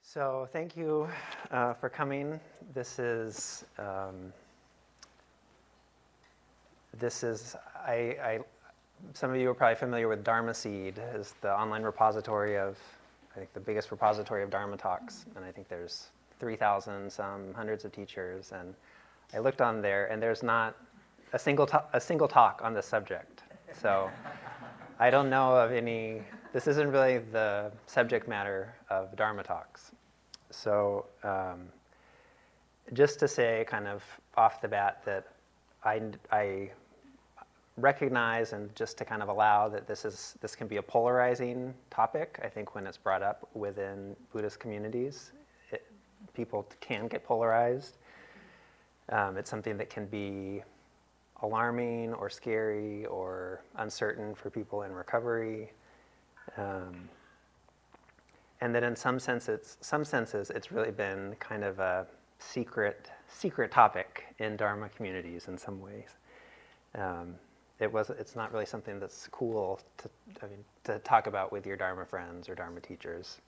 So thank you for coming. Some of you are probably familiar with Dharma Seed, is the online repository of, I think, the biggest repository of Dharma talks. And I think there's 3,000, some hundreds of teachers. And I looked on there, and there's not a single talk on this subject. So I don't know of any. This isn't really the subject matter of Dharma talks. So just to say kind of off the bat that I recognize, and just to kind of allow that this can be a polarizing topic. I think when it's brought up within Buddhist communities, people can get polarized. It's something that can be alarming or scary or uncertain for people in recovery. And that in some senses, it's really been kind of a secret topic in Dharma communities in some ways. It's not really something that's cool to talk about with your Dharma friends or Dharma teachers.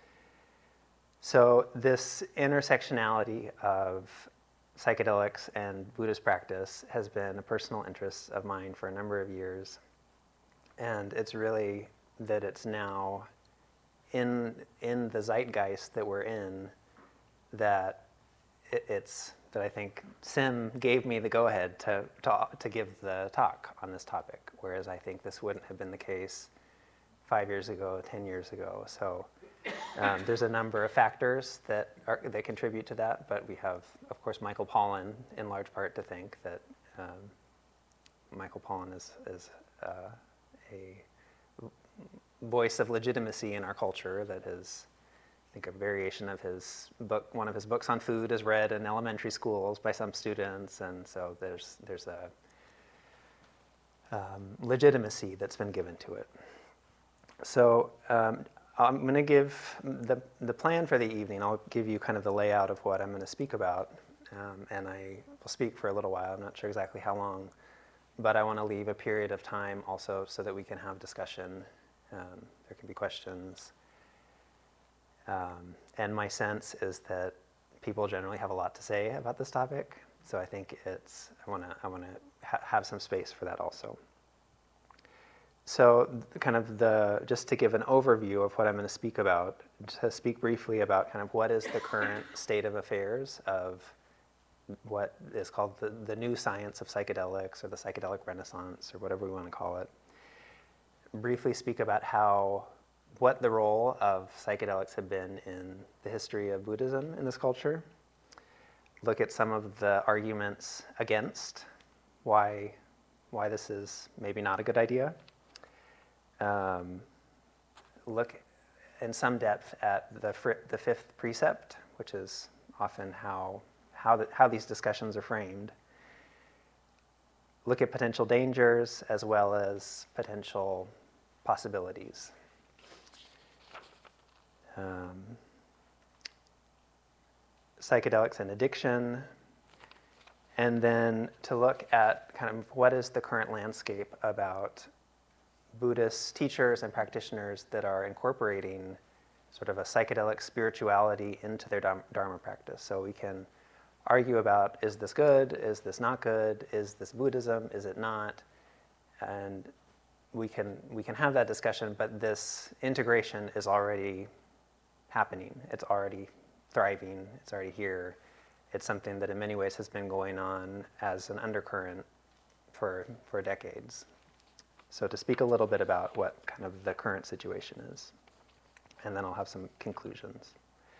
So this intersectionality of psychedelics and Buddhist practice has been a personal interest of mine for a number of years. And it's really that it's now in the zeitgeist that we're in, that that I think Sim gave me the go-ahead to give the talk on this topic, whereas I think this wouldn't have been the case 5 years ago, 10 years ago. So there's a number of factors that contribute to that, but we have, of course, Michael Pollan in large part to thank that. Michael Pollan is a voice of legitimacy in our culture that is, I think, a variation of his book. One of his books on food is read in elementary schools by some students, and so there's a legitimacy that's been given to it. So I'm going to give the plan for the evening. I'll give you kind of the layout of what I'm going to speak about, and I will speak for a little while. I'm not sure exactly how long, but I want to leave a period of time also so that we can have discussion. There can be questions. And my sense is that people generally have a lot to say about this topic, so I think I want to have some space for that also. So kind of just to give an overview of what I'm going to speak about, to speak briefly about kind of what is the current state of affairs of what is called the new science of psychedelics, or the psychedelic renaissance, or whatever we want to call it. Briefly speak about what the role of psychedelics have been in the history of Buddhism in this culture. Look at some of the arguments against why this is maybe not a good idea. Look in some depth at the fifth precept, which is often how these discussions are framed. Look at potential dangers as well as potential possibilities. Psychedelics and addiction, and then to look at kind of what is the current landscape about Buddhist teachers and practitioners that are incorporating sort of a psychedelic spirituality into their Dharma practice. So we can argue about, is this good? Is this not good? Is this Buddhism? Is it not? And we can have that discussion, but this integration is already happening. It's already thriving. It's already here. It's something that in many ways has been going on as an undercurrent for decades. So to speak a little bit about what kind of the current situation is, and then I'll have some conclusions.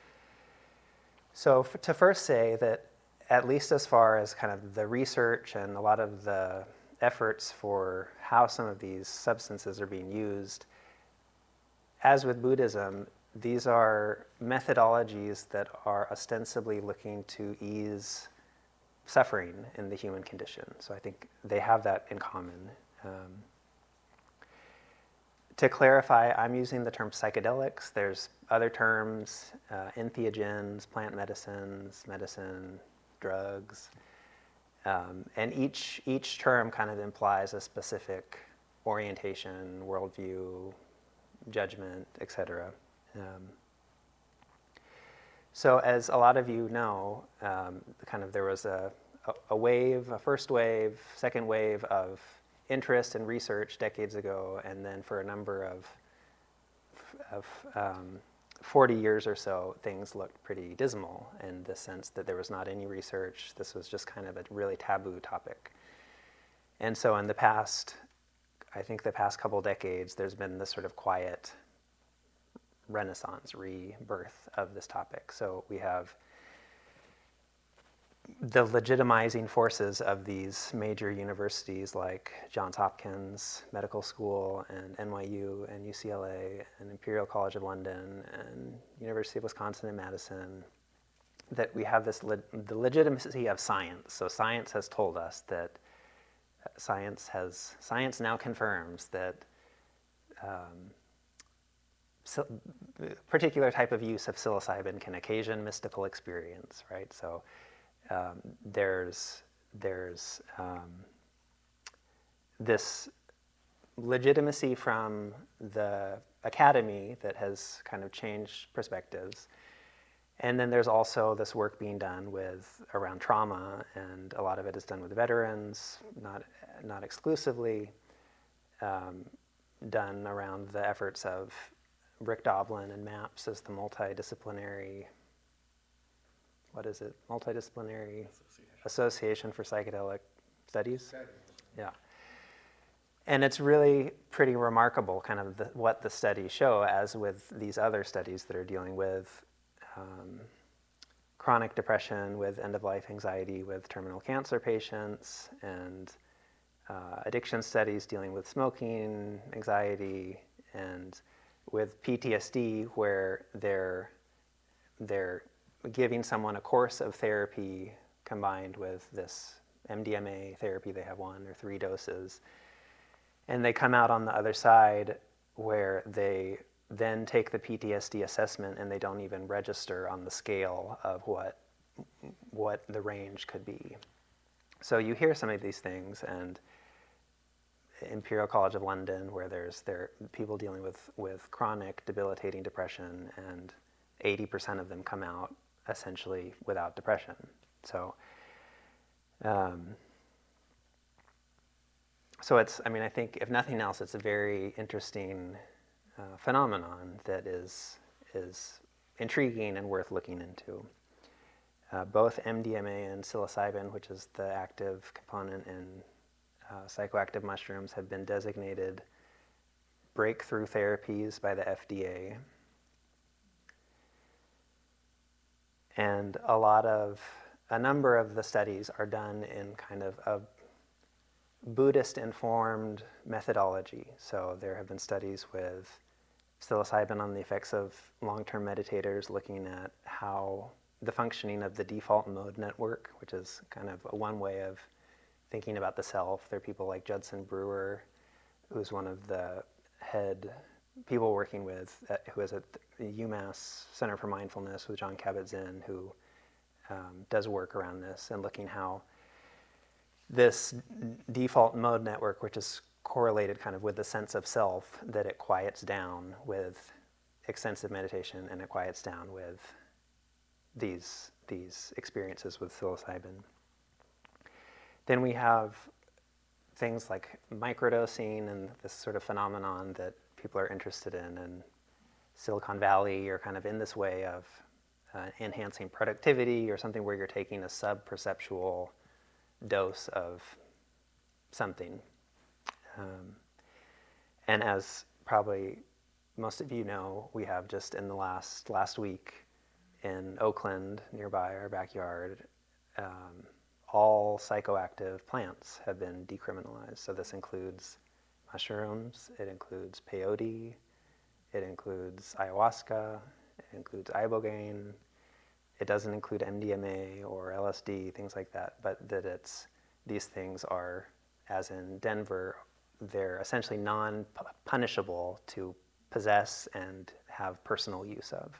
So to first say that, at least as far as kind of the research and a lot of the efforts for how some of these substances are being used, as with Buddhism, these are methodologies that are ostensibly looking to ease suffering in the human condition. So I think they have that in common. To clarify, I'm using the term psychedelics. There's other terms, entheogens, plant medicines, medicine, drugs. And each term kind of implies a specific orientation, worldview, judgment, etc. So as a lot of you know, there was a wave, a first wave, second wave of interest and research decades ago, and then for a number of 40 years or so, things looked pretty dismal in the sense that there was not any research. This was just kind of a really taboo topic. And so in the past, I think the past couple decades, there's been this sort of quiet renaissance, rebirth of this topic. So we have the legitimizing forces of these major universities like Johns Hopkins Medical School and NYU and UCLA and Imperial College of London and University of Wisconsin in Madison, that we have this the legitimacy of science. So science has told us that science now confirms that particular type of use of psilocybin can occasion mystical experience, right? So there's this legitimacy from the academy that has kind of changed perspectives. And then there's also this work being done around trauma, and a lot of it is done with veterans, not exclusively, done around the efforts of Rick Doblin and MAPS as the multidisciplinary, Multidisciplinary Association for Psychedelic Studies? Yeah. And it's really pretty remarkable kind of what the studies show, as with these other studies that are dealing with chronic depression, with end-of-life anxiety, with terminal cancer patients, and addiction studies dealing with smoking, anxiety, and with PTSD, where they're giving someone a course of therapy combined with this MDMA therapy. They have 1 or 3 doses. And they come out on the other side where they then take the PTSD assessment and they don't even register on the scale of what the range could be. So you hear some of these things, and Imperial College of London, where there are people dealing with chronic debilitating depression, and 80% of them come out essentially without depression. So it's, I think if nothing else, it's a very interesting phenomenon that is intriguing and worth looking into. Both MDMA and psilocybin, which is the active component in psychoactive mushrooms, have been designated breakthrough therapies by the FDA. And a number of the studies are done in kind of a Buddhist-informed methodology. So there have been studies with psilocybin on the effects of long-term meditators, looking at how the functioning of the default mode network, which is kind of one way of thinking about the self. There are people like Judson Brewer, who's one of the head people working with, who is at the UMass Center for Mindfulness with Jon Kabat-Zinn, who does work around this and looking how this default mode network, which is correlated kind of with the sense of self, that it quiets down with extensive meditation, and it quiets down with these experiences with psilocybin. Then we have things like microdosing and this sort of phenomenon that people are interested in, and Silicon Valley are kind of in this way of enhancing productivity, or something where you're taking a sub-perceptual dose of something. And as probably most of you know, we have just in the last week in Oakland, nearby our backyard, all psychoactive plants have been decriminalized. So this includes mushrooms, it includes peyote, it includes ayahuasca, it includes ibogaine. It doesn't include MDMA or LSD, things like that, but that these things are, as in Denver, they're essentially non-punishable to possess and have personal use of.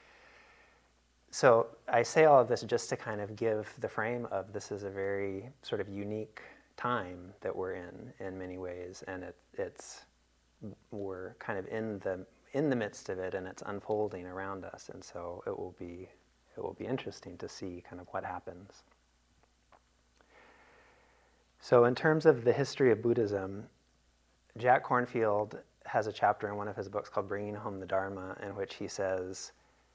So I say all of this just to kind of give the frame of this is a very sort of unique time that we're in many ways, and we're kind of in the midst of it, and it's unfolding around us, and so it will be will be interesting to see kind of what happens. So in terms of the history of Buddhism, Jack Kornfield has a chapter in one of his books called Bringing Home the Dharma, in which he says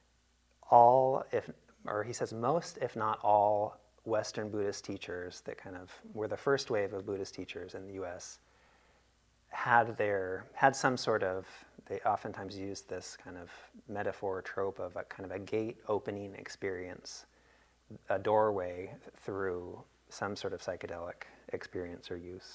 most, if not all, Western Buddhist teachers that kind of were the first wave of Buddhist teachers in the US had some sort of, they oftentimes used this kind of metaphor or trope of a kind of a gate opening experience, a doorway through some sort of psychedelic experience or use.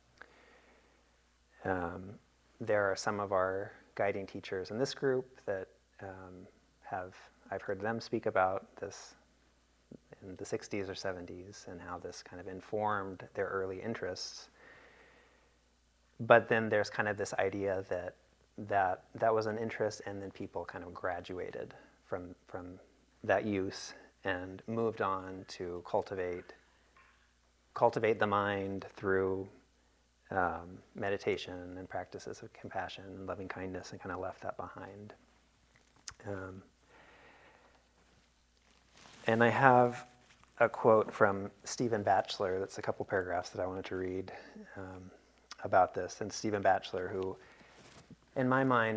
There are some of our guiding teachers in this group that I've heard them speak about this in the 60s or 70s and how this kind of informed their early interests. But then there's kind of this idea that was an interest, and then people kind of graduated from that use and moved on to cultivate the mind through meditation and practices of compassion and loving kindness, and kind of left that behind. And I have a quote from Stephen Batchelor that's a couple paragraphs that I wanted to read about this. And Stephen Batchelor, who in my mind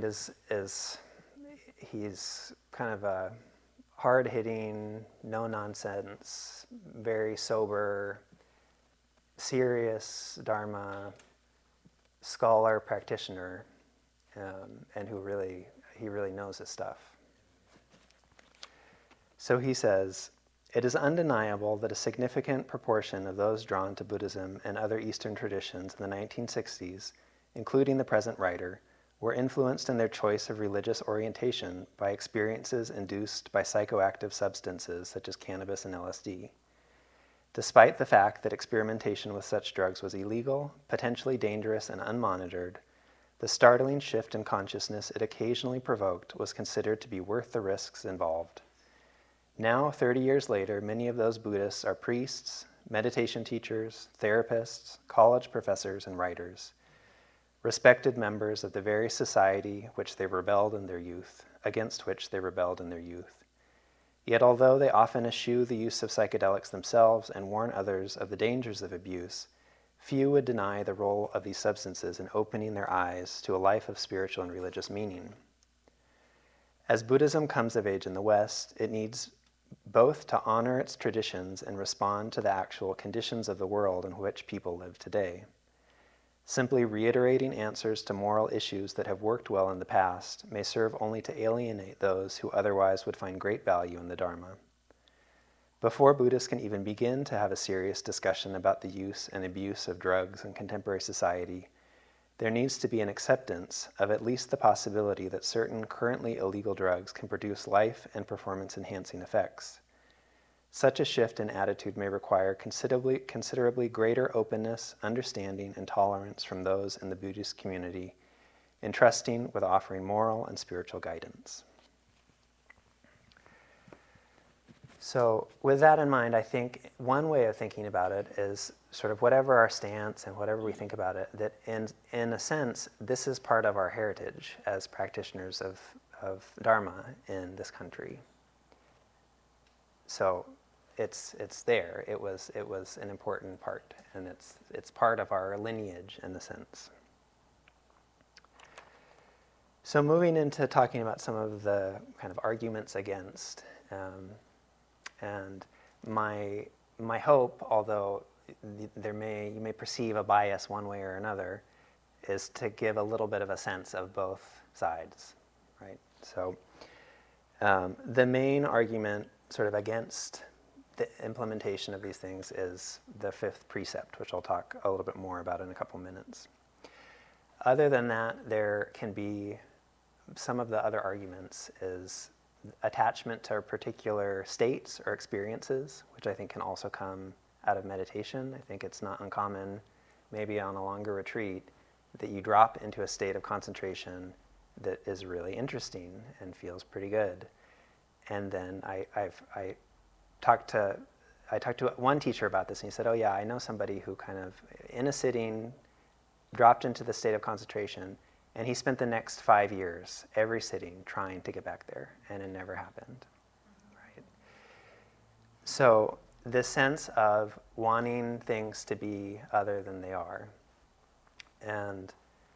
he's kind of a hard-hitting, no-nonsense, very sober, serious Dharma scholar, practitioner, and he really knows his stuff. So he says, "It is undeniable that a significant proportion of those drawn to Buddhism and other Eastern traditions in the 1960s, including the present writer, were influenced in their choice of religious orientation by experiences induced by psychoactive substances such as cannabis and LSD. Despite the fact that experimentation with such drugs was illegal, potentially dangerous, and unmonitored, the startling shift in consciousness it occasionally provoked was considered to be worth the risks involved. Now, 30 years later, many of those Buddhists are priests, meditation teachers, therapists, college professors, and writers, respected members of the very society against which they rebelled in their youth. Yet although they often eschew the use of psychedelics themselves and warn others of the dangers of abuse, few would deny the role of these substances in opening their eyes to a life of spiritual and religious meaning. As Buddhism comes of age in the West, it needs both to honor its traditions and respond to the actual conditions of the world in which people live today. Simply reiterating answers to moral issues that have worked well in the past may serve only to alienate those who otherwise would find great value in the Dharma. Before Buddhists can even begin to have a serious discussion about the use and abuse of drugs in contemporary society, there needs to be an acceptance of at least the possibility that certain currently illegal drugs can produce life and performance-enhancing effects. Such a shift in attitude may require considerably greater openness, understanding, and tolerance from those in the Buddhist community, entrusting with offering moral and spiritual guidance." So with that in mind, I think one way of thinking about it is sort of whatever our stance and whatever we think about it, that in a sense, this is part of our heritage as practitioners of Dharma in this country. So it's there. It was an important part, and it's part of our lineage in the sense. So moving into talking about some of the kind of arguments against, and my hope, although you may perceive a bias one way or another, is to give a little bit of a sense of both sides, right? So the main argument sort of against the implementation of these things is the fifth precept, which I'll talk a little bit more about in a couple minutes. Other than that, there can be some of the other arguments is attachment to particular states or experiences, which I think can also come out of meditation. I think it's not uncommon, maybe on a longer retreat, that you drop into a state of concentration that is really interesting and feels pretty good. And then I talked to one teacher about this, and he said, "Oh yeah, I know somebody who kind of, in a sitting, dropped into the state of concentration, and he spent the next 5 years, every sitting, trying to get back there, and it never happened." Right? So this sense of wanting things to be other than they are. And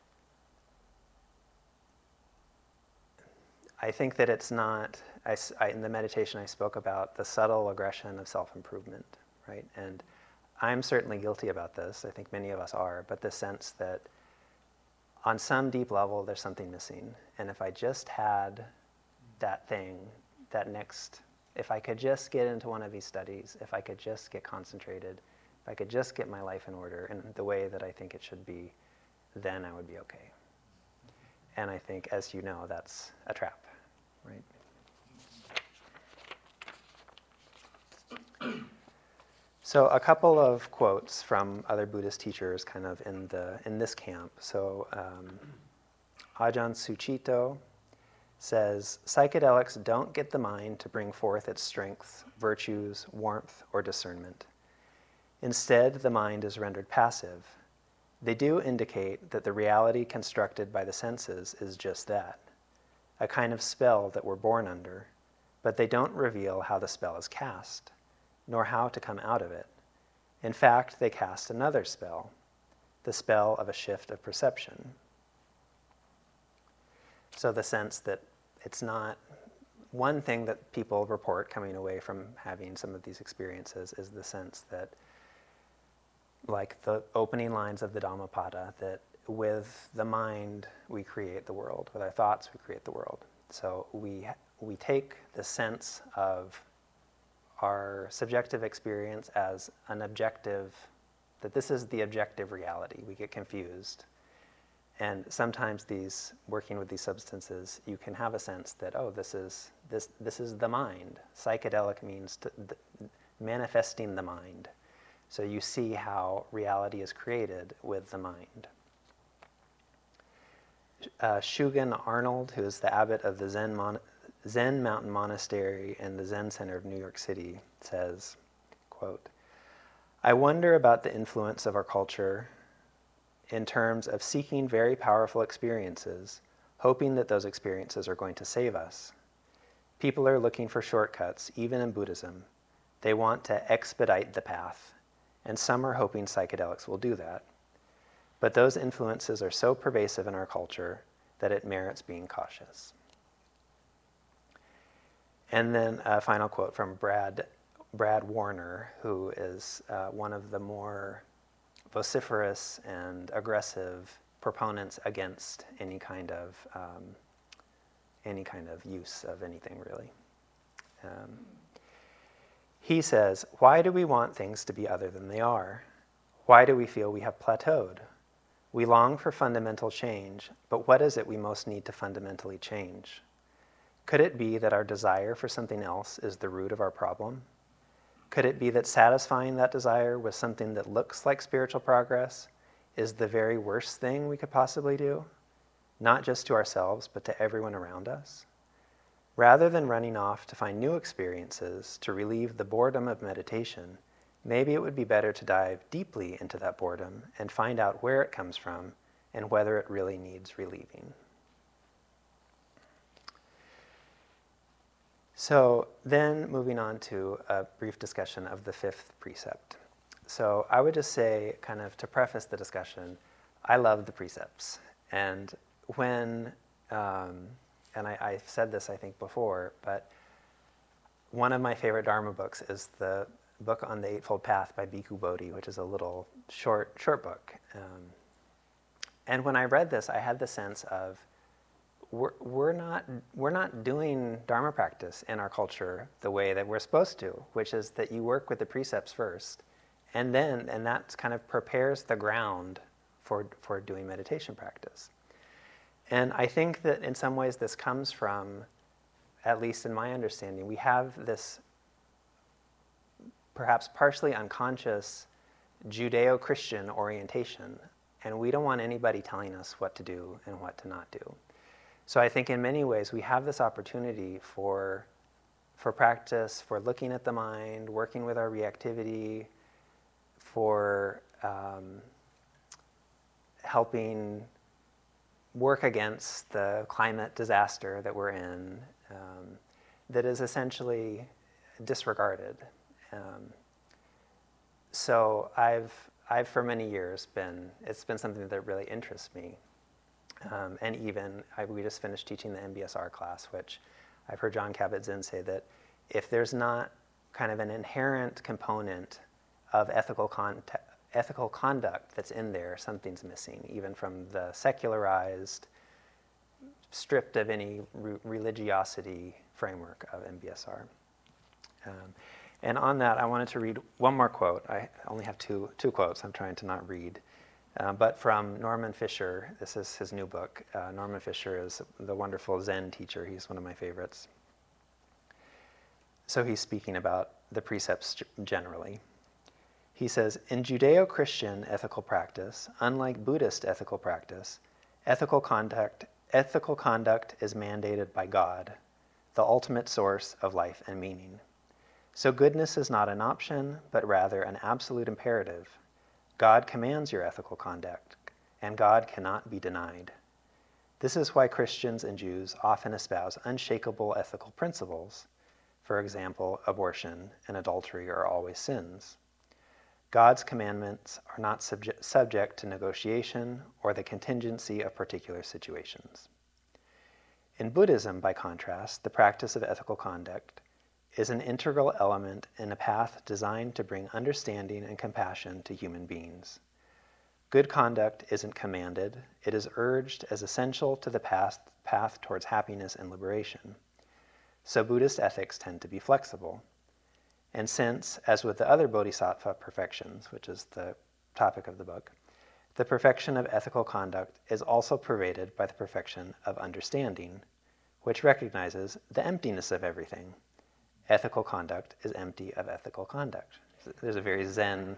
I think that it's not, in the meditation I spoke about the subtle aggression of self-improvement, right? And I'm certainly guilty about this. I think many of us are, but the sense that on some deep level there's something missing. And if I just had that thing, that next, if I could just get into one of these studies, if I could just get concentrated, if I could just get my life in order in the way that I think it should be, then I would be okay. And I think, as you know, that's a trap, right? So a couple of quotes from other Buddhist teachers kind of in this camp. So Ajahn Sucitto says, psychedelics don't get the mind to bring forth its strengths, virtues, warmth, or discernment. Instead, the mind is rendered passive. They do indicate that the reality constructed by the senses is just that, a kind of spell that we're born under, but they don't reveal how the spell is cast, nor how to come out of it. In fact, they cast another spell, the spell of a shift of perception. So the sense that it's not, one thing that people report coming away from having some of these experiences is the sense that, like the opening lines of the Dhammapada, that with the mind we create the world, with our thoughts we create the world. So we take the sense of our subjective experience as an objective, that this is the objective reality. We get confused. And sometimes working with these substances, you can have a sense that, oh, this is the mind. Psychedelic means manifesting the mind. So you see how reality is created with the mind. Shugen Arnold, who is the abbot of the Zen Mountain Monastery and the Zen Center of New York City, says, quote, I wonder about the influence of our culture in terms of seeking very powerful experiences, hoping that those experiences are going to save us. People are looking for shortcuts, even in Buddhism. They want to expedite the path, and some are hoping psychedelics will do that. But those influences are so pervasive in our culture that it merits being cautious. And then a final quote from Brad Warner, who is one of the more vociferous and aggressive proponents against any kind of use of anything, really. He says, why do we want things to be other than they are? Why do we feel we have plateaued? We long for fundamental change, but what is it we most need to fundamentally change? Could it be that our desire for something else is the root of our problem? Could it be that satisfying that desire with something that looks like spiritual progress is the very worst thing we could possibly do? Not just to ourselves, but to everyone around us? Rather than running off to find new experiences to relieve the boredom of meditation, maybe it would be better to dive deeply into that boredom and find out where it comes from and whether it really needs relieving. So then moving on to a brief discussion of the fifth precept. So I would just say, kind of to preface the discussion, I love the precepts. And when, and I've said this I think before, but one of my favorite Dharma books is the book on the Eightfold Path by Bhikkhu Bodhi, which is a little short book. And when I read this, I had the sense of, we're not doing Dharma practice in our culture the way that we're supposed to, which is that you work with the precepts first, and that kind of prepares the ground for doing meditation practice. And I think that in some ways this comes from, at least in my understanding, we have this perhaps partially unconscious Judeo-Christian orientation, and we don't want anybody telling us what to do and what to not do. So I think in many ways we have this opportunity for practice, for looking at the mind, working with our reactivity, for helping work against the climate disaster that we're in, that is essentially disregarded. So I've for many years it's been something that really interests me. And even, we just finished teaching the MBSR class, which I've heard Jon Kabat-Zinn say that if there's not kind of an inherent component of ethical conduct that's in there, something's missing, even from the secularized, stripped of any religiosity framework of MBSR. And on that, I wanted to read one more quote. I only have two quotes. I'm trying to not read. But from Norman Fischer. This is his new book. Norman Fischer is the wonderful Zen teacher. He's one of my favorites. So he's speaking about the precepts generally. He says, in Judeo-Christian ethical practice, unlike Buddhist ethical practice, ethical conduct is mandated by God, the ultimate source of life and meaning. So goodness is not an option, but rather an absolute imperative. God commands your ethical conduct, and God cannot be denied. This is why Christians and Jews often espouse unshakable ethical principles. For example, abortion and adultery are always sins. God's commandments are not subject to negotiation or the contingency of particular situations. In Buddhism, by contrast, the practice of ethical conduct is an integral element in a path designed to bring understanding and compassion to human beings. Good conduct isn't commanded, it is urged as essential to the path towards happiness and liberation. So Buddhist ethics tend to be flexible. And since, as with the other bodhisattva perfections, which is the topic of the book, the perfection of ethical conduct is also pervaded by the perfection of understanding, which recognizes the emptiness of everything. Ethical conduct is empty of ethical conduct. There's a very Zen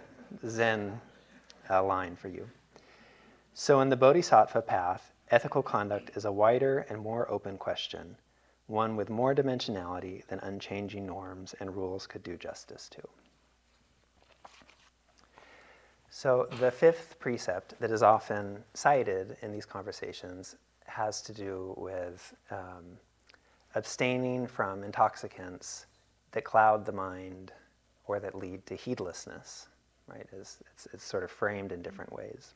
line for you. So in the bodhisattva path, ethical conduct is a wider and more open question, one with more dimensionality than unchanging norms and rules could do justice to. So the fifth precept that is often cited in these conversations has to do with abstaining from intoxicants that cloud the mind or that lead to heedlessness, right? It's sort of framed in different ways.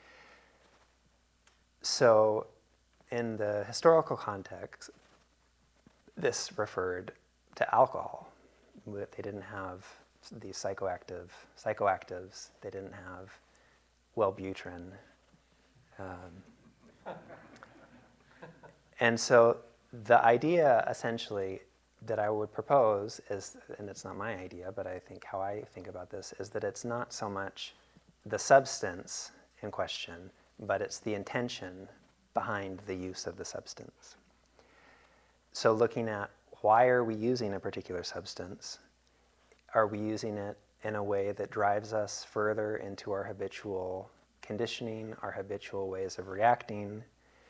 So in the historical context, this referred to alcohol. They didn't have these psychoactives. They didn't have Wellbutrin. And so the idea essentially that I would propose is, and it's not my idea, but I think how I think about this is that it's not so much the substance in question, but it's the intention behind the use of the substance. So looking at why are we using a particular substance? Are we using it in a way that drives us further into our habitual conditioning, our habitual ways of reacting,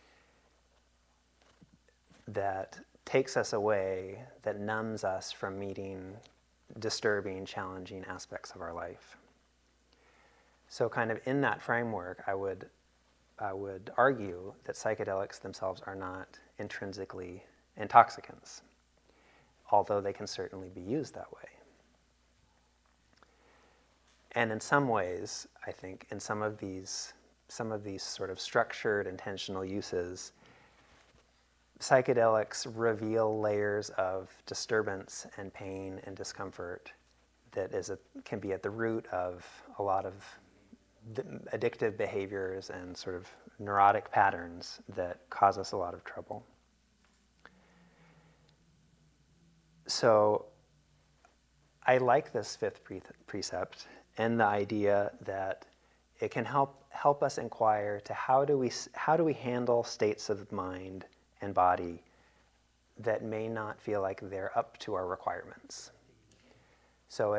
that takes us away, that numbs us from meeting disturbing, challenging aspects of our life? So kind of in that framework, I would argue that psychedelics themselves are not intrinsically intoxicants, although they can certainly be used that way. And in some ways, I think, in some of these sort of structured, intentional uses, psychedelics reveal layers of disturbance and pain and discomfort that can be at the root of a lot of addictive behaviors and sort of neurotic patterns that cause us a lot of trouble. So I like this fifth precept and the idea that it can help us inquire to how do we handle states of mind and body that may not feel like they're up to our requirements. So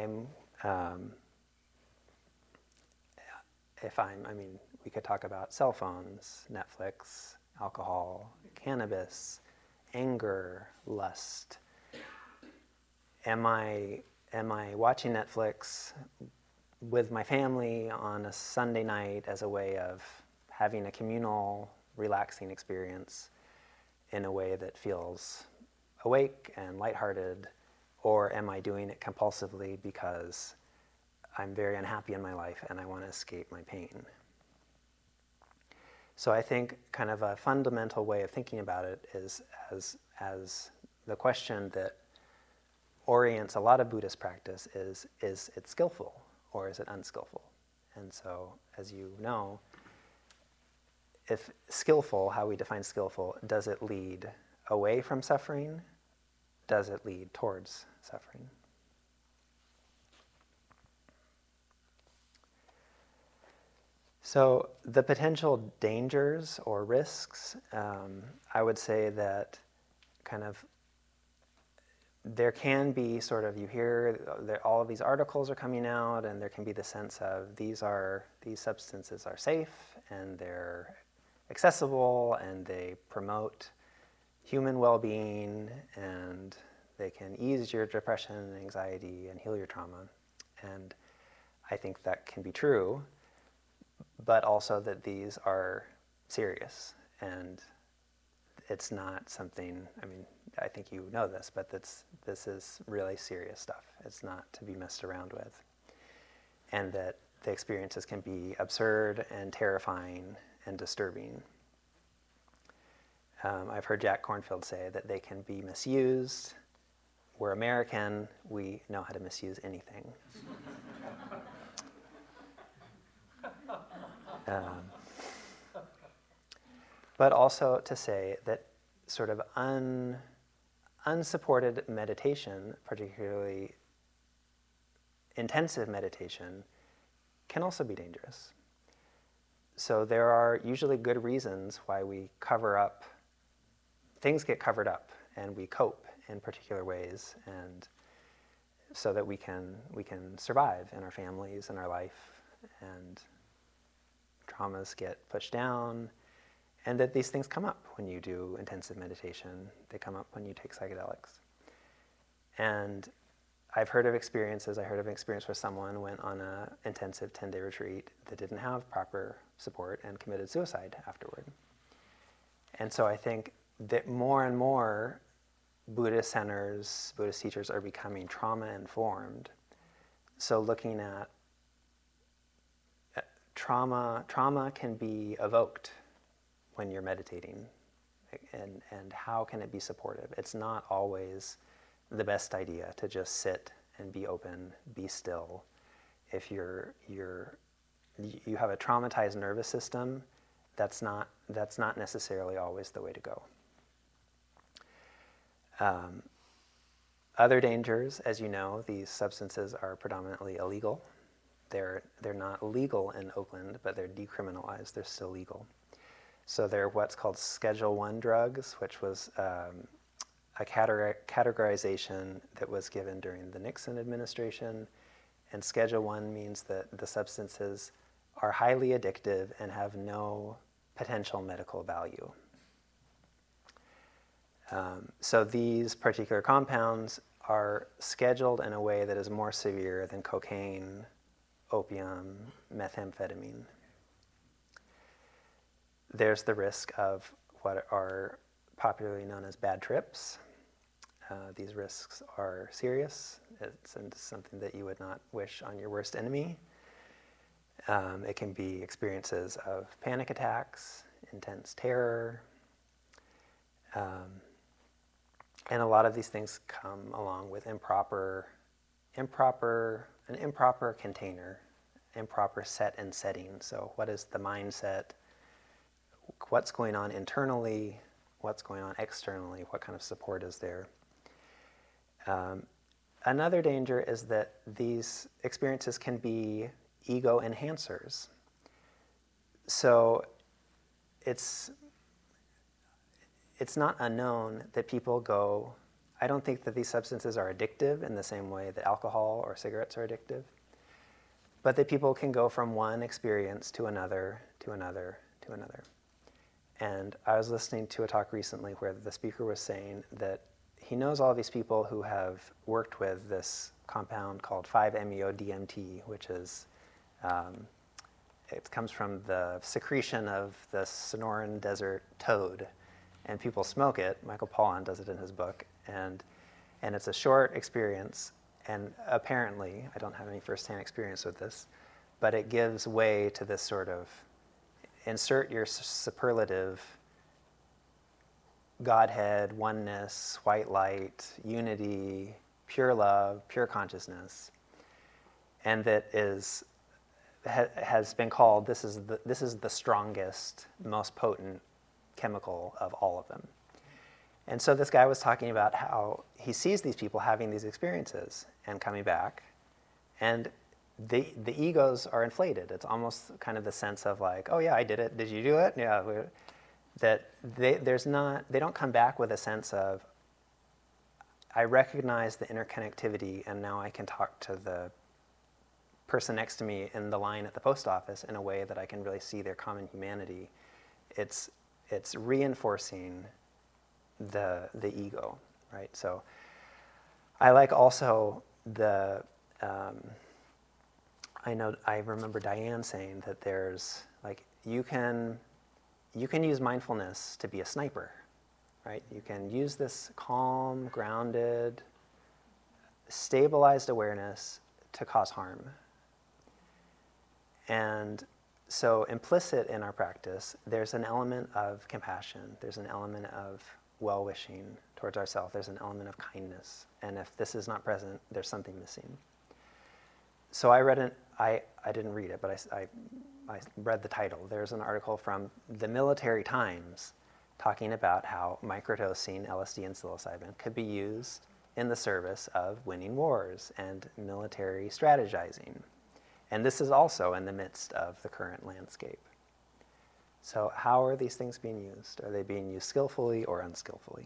we could talk about cell phones, Netflix, alcohol, cannabis, anger, lust. Am I watching Netflix with my family on a Sunday night as a way of having a communal, relaxing experience in a way that feels awake and lighthearted? or am I doing it compulsively because I'm very unhappy in my life and I want to escape my pain? So I think kind of a fundamental way of thinking about it is as the question that orients a lot of Buddhist practice is it skillful or is it unskillful? And so, as you know, if skillful, how we define skillful, does it lead away from suffering? Does it lead towards suffering? So the potential dangers or risks, I would say that kind of there can be sort of, you hear that all of these articles are coming out and there can be the sense of these substances are safe and they're accessible and they promote human well-being and they can ease your depression and anxiety and heal your trauma. And I think that can be true, but also that these are serious and it's not something, I mean, I think you know this, but this is really serious stuff. It's not to be messed around with. And that the experiences can be absurd and terrifying and disturbing. I've heard Jack Kornfield say that they can be misused. We're American, we know how to misuse anything. But also to say that sort of unsupported meditation, particularly intensive meditation, can also be dangerous. So there are usually good reasons why we cover up, things get covered up and we cope in particular ways, and so that we can survive in our families and our life, and traumas get pushed down, and that these things come up when you do intensive meditation. They come up when you take psychedelics. And I've heard of experiences, I heard of an experience where someone went on an intensive 10-day retreat that didn't have proper support and committed suicide afterward. And so I think that more and more Buddhist centers, Buddhist teachers are becoming trauma-informed. So looking at trauma can be evoked when you're meditating, and how can it be supportive? It's not always the best idea to just sit and be open, be still. If you have a traumatized nervous system, that's not necessarily always the way to go. Other dangers, as you know, these substances are predominantly illegal. They're not legal in Oakland, but they're decriminalized. They're still legal. So they're what's called Schedule I drugs, which was a categorization that was given during the Nixon administration. And Schedule I means that the substances are highly addictive and have no potential medical value. So these particular compounds are scheduled in a way that is more severe than cocaine, opium, methamphetamine. There's the risk of what are popularly known as bad trips. These risks are serious. It's something that you would not wish on your worst enemy. It can be experiences of panic attacks, intense terror. And a lot of these things come along with an improper container, improper set and setting. So what is the mindset? What's going on internally? What's going on externally? What kind of support is there? Another danger is that these experiences can be ego enhancers. So it's not unknown that people go, I don't think that these substances are addictive in the same way that alcohol or cigarettes are addictive, but that people can go from one experience to another, to another, to another. And I was listening to a talk recently where the speaker was saying that he knows all these people who have worked with this compound called 5-MeO-DMT, which is, it comes from the secretion of the Sonoran Desert toad. And people smoke it. Michael Pollan does it in his book. And And it's a short experience, and apparently, I don't have any firsthand experience with this, but it gives way to this sort of insert your superlative Godhead, oneness, white light, unity, pure love, pure consciousness, and that has been called, this is the strongest, most potent chemical of all of them. And so this guy was talking about how he sees these people having these experiences and coming back, and the egos are inflated. It's almost kind of the sense of like, oh yeah, I did it. Did you do it? Yeah. That they don't come back with a sense of, I recognize the interconnectivity, and now I can talk to the person next to me in the line at the post office in a way that I can really see their common humanity. It's reinforcing the ego, right? So I like also the, I remember Diane saying that there's like, you can use mindfulness to be a sniper, right? You can use this calm, grounded, stabilized awareness to cause harm. And so implicit in our practice, there's an element of compassion, there's an element of well-wishing towards ourselves, there's an element of kindness. And if this is not present, there's something missing. So I didn't read it, but I read the title. There's an article from the Military Times talking about how microdosing LSD and psilocybin could be used in the service of winning wars and military strategizing. And this is also in the midst of the current landscape. So how are these things being used? Are they being used skillfully or unskillfully?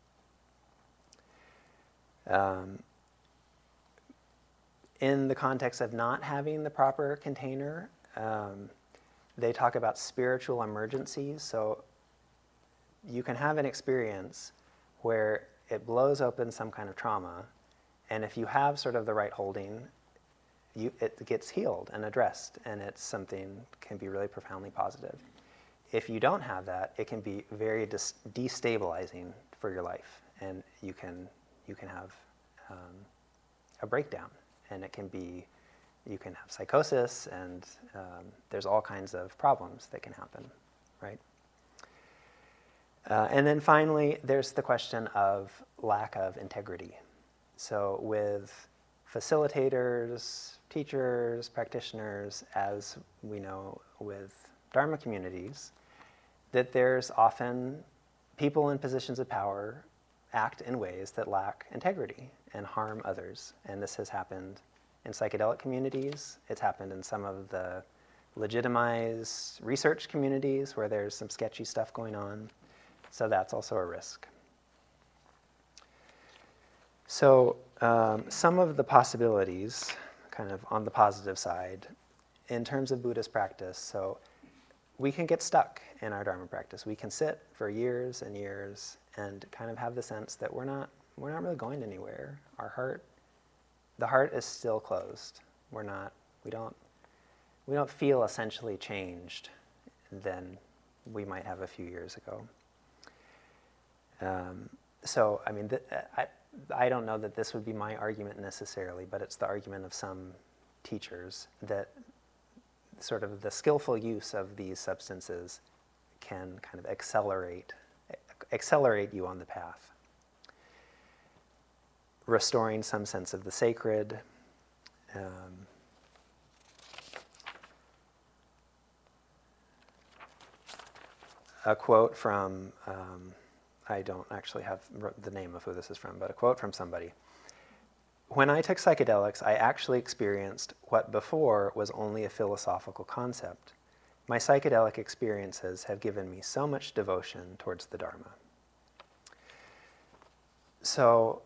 In the context of not having the proper container, they talk about spiritual emergencies. So you can have an experience where it blows open some kind of trauma, and if you have sort of the right holding, it gets healed and addressed, and it's something can be really profoundly positive. If you don't have that, it can be very destabilizing for your life, and you can have a breakdown, and you can have psychosis, and there's all kinds of problems that can happen, right? And then finally, there's the question of lack of integrity. So with facilitators, teachers, practitioners, as we know with Dharma communities, that there's often people in positions of power act in ways that lack integrity and harm others. And this has happened in psychedelic communities. It's happened in some of the legitimized research communities where there's some sketchy stuff going on. So that's also a risk. So some of the possibilities, kind of on the positive side, in terms of Buddhist practice, so we can get stuck in our Dharma practice. We can sit for years and years and kind of have the sense that we're not really going anywhere. The heart is still closed. We don't feel essentially changed than we might have a few years ago. So, I mean, I don't know that this would be my argument necessarily, but it's the argument of some teachers that sort of the skillful use of these substances can kind of accelerate you on the path. Restoring some sense of the sacred. A quote from, I don't actually have the name of who this is from, but a quote from somebody. When I took psychedelics, I actually experienced what before was only a philosophical concept. My psychedelic experiences have given me so much devotion towards the Dharma. So,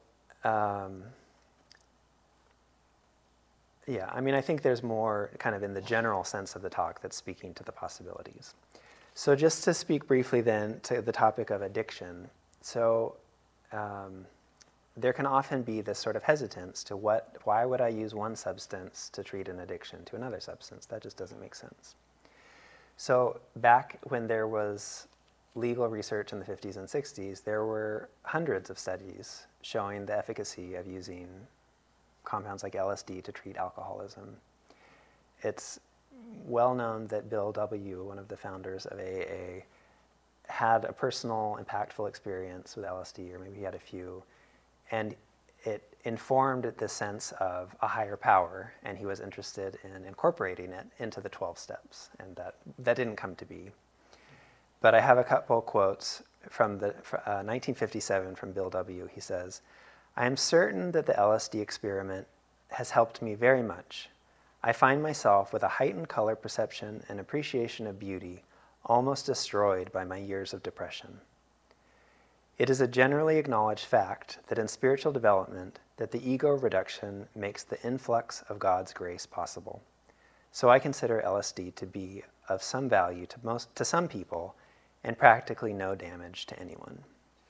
yeah, I mean, I think there's more kind of in the general sense of the talk that's speaking to the possibilities. So just to speak briefly then to the topic of addiction. So there can often be this sort of hesitance to why would I use one substance to treat an addiction to another substance? That just doesn't make sense. So back when there was legal research in the 50s and 60s, there were hundreds of studies showing the efficacy of using compounds like LSD to treat alcoholism. It's well known that Bill W., one of the founders of AAA, had a personal, impactful experience with LSD, or maybe he had a few, and it informed this sense of a higher power, and he was interested in incorporating it into the 12 steps, and that didn't come to be. But I have a couple quotes from 1957 from Bill W. He says, "I am certain that the LSD experiment has helped me very much. I find myself with a heightened color perception and appreciation of beauty, almost destroyed by my years of depression. It is a generally acknowledged fact that in spiritual development, that the ego reduction makes the influx of God's grace possible. So I consider LSD to be of some value to some people and practically no damage to anyone."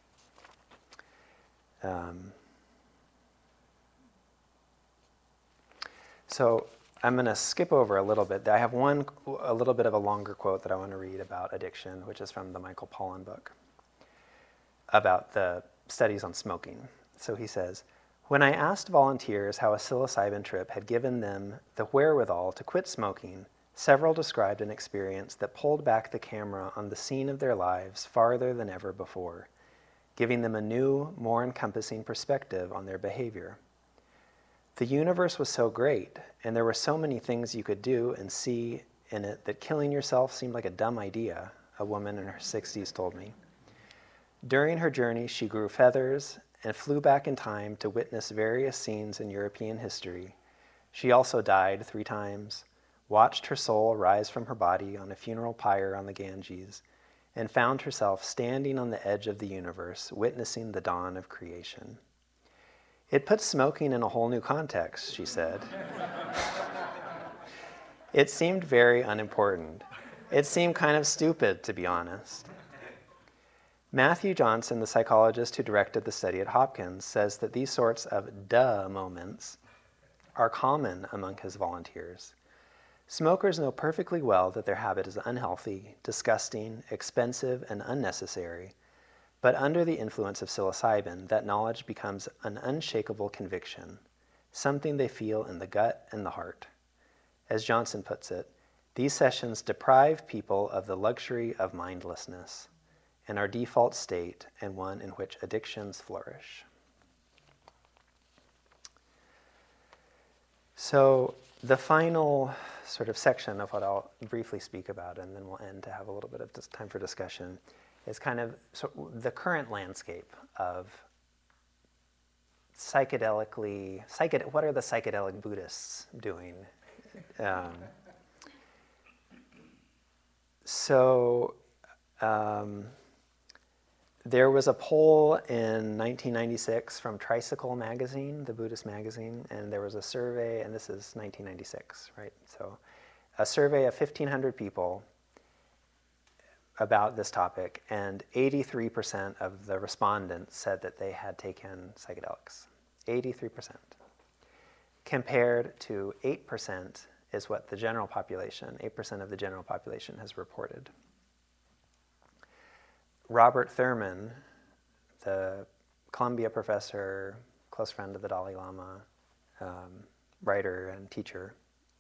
So I'm going to skip over a little bit. I have a little bit of a longer quote that I want to read about addiction, which is from the Michael Pollan book, about the studies on smoking. So he says, "When I asked volunteers how a psilocybin trip had given them the wherewithal to quit smoking, several described an experience that pulled back the camera on the scene of their lives farther than ever before, giving them a new, more encompassing perspective on their behavior. The universe was so great, and there were so many things you could do and see in it that killing yourself seemed like a dumb idea," a woman in her 60s told me. During her journey, she grew feathers and flew back in time to witness various scenes in European history. She also died 3 times, watched her soul rise from her body on a funeral pyre on the Ganges, and found herself standing on the edge of the universe, witnessing the dawn of creation. "It put smoking in a whole new context," she said. "It seemed very unimportant. It seemed kind of stupid, to be honest." Matthew Johnson, the psychologist who directed the study at Hopkins, says that these sorts of duh moments are common among his volunteers. Smokers know perfectly well that their habit is unhealthy, disgusting, expensive, and unnecessary, but under the influence of psilocybin, that knowledge becomes an unshakable conviction, something they feel in the gut and the heart. As Johnson puts it, these sessions deprive people of the luxury of mindlessness, and our default state, and one in which addictions flourish. So the final sort of section of what I'll briefly speak about, and then we'll end to have a little bit of time for discussion, is kind of the current landscape of what are the psychedelic Buddhists doing? There was a poll in 1996 from Tricycle magazine, the Buddhist magazine, and there was a survey, and this is 1996, right? So a survey of 1,500 people about this topic, and 83% of the respondents said that they had taken psychedelics. 83%. Compared to 8% is what the general population, 8% of the general population has reported. Robert Thurman, the Columbia professor, close friend of the Dalai Lama, writer and teacher,